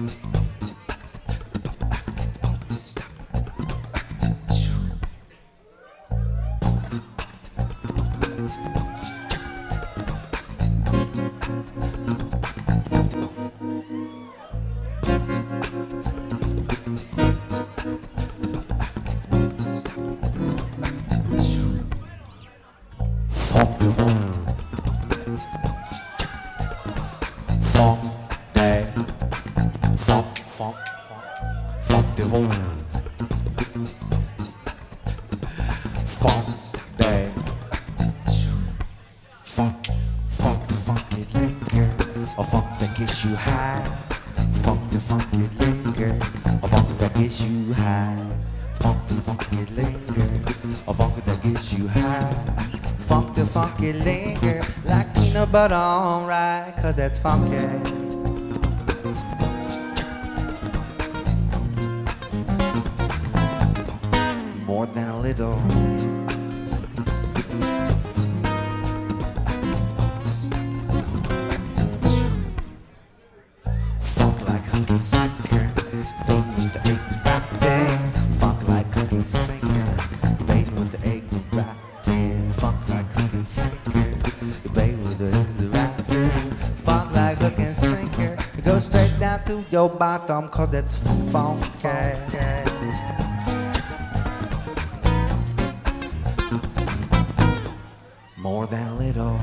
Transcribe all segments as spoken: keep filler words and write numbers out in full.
But alright, cause that's funky. More than a little. Funk like hooking sinker, baby with the eggs rotting. Funk like hooking sinker, baby with the eggs rotting. Funk like hooking sinker, baby with the eggs rotting. Funk like hooking sinker, go straight down to your bottom, cause that's funky. More than a little.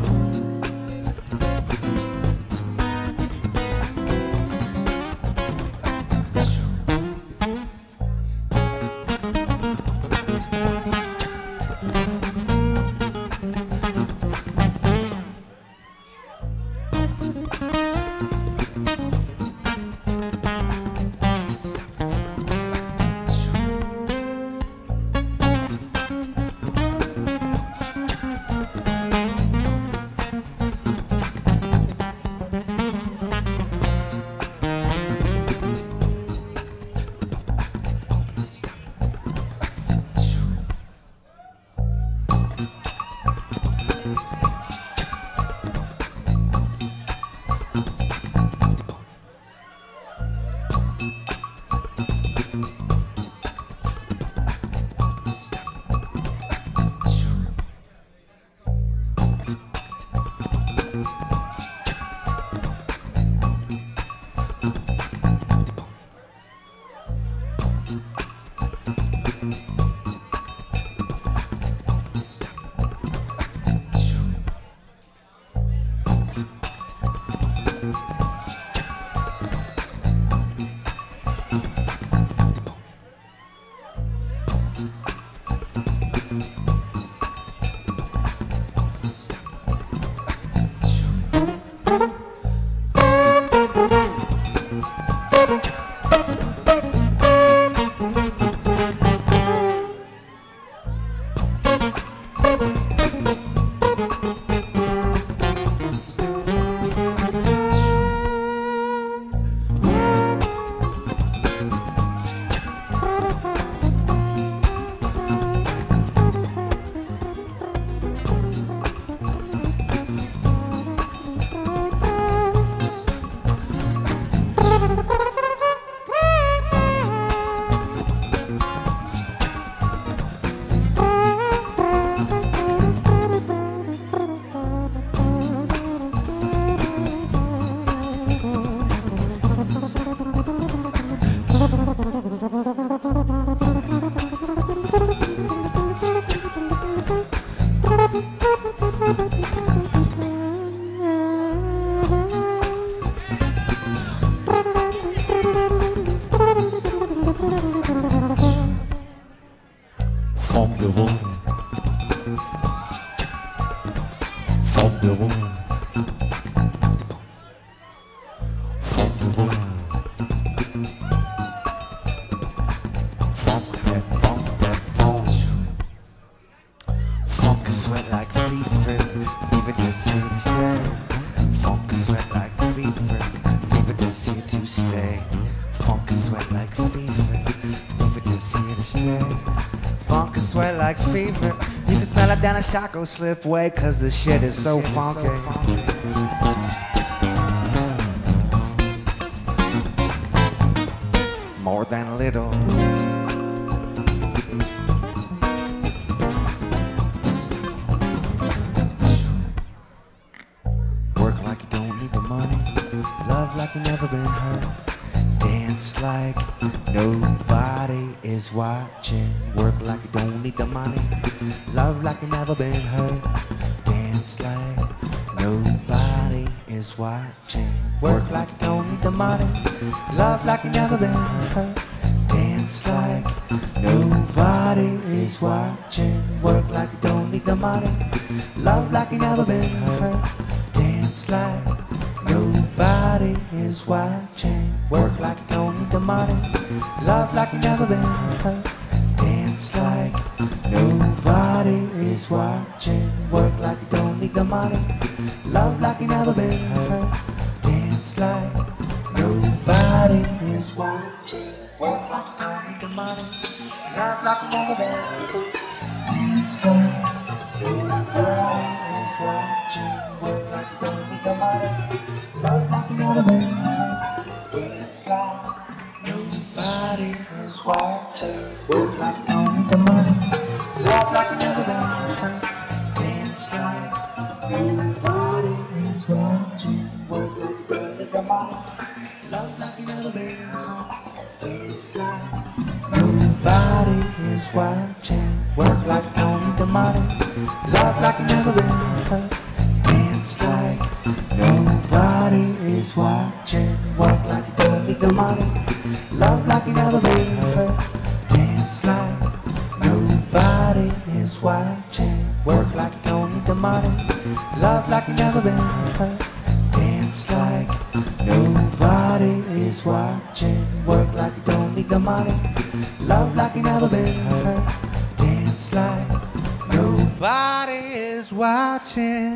Down a Chaco slipway, cause the shit is so funky. little. Work like you don't need the money. Love like you never been hurt. Dance like nobody is watching. Work like you don't need the money. Love like you never been hurt. Dance like nobody is watching. Work like you don't need the money. Love like you never been hurt. Dance like nobody is watching. Work like you don't need the money. Love like you never been hurt. Dance like nobody is watching. Work like you don't need the money. Love like you never been hurt. Dance like nobody is watching. Work like you don't need the money. Love like you never been hurt. Dance like nobody is watching. Work like you don't need the money. Love like you never been hurt. Dance like nobody is watching. Work like you don't need the money. Love like you never been hurt. Dance like nobody is watching. Work like you don't need the money. Love like you never been hurt. Dance like nobody is watching. Work like you don't need the money. Love like you never been hurt. Dance like nobody is watching. Work like you don't need the money. Love like you never been hurt. Dance like nobody is watching. Work like you don't need the money. Love like you never been hurt. Dance like nobody is watching. Work like you don't need the money. Love like you never been hurt. Dance like nobody is watching. Work like you don't need the money. Love like you never been hurt. Dance like nobody is watching.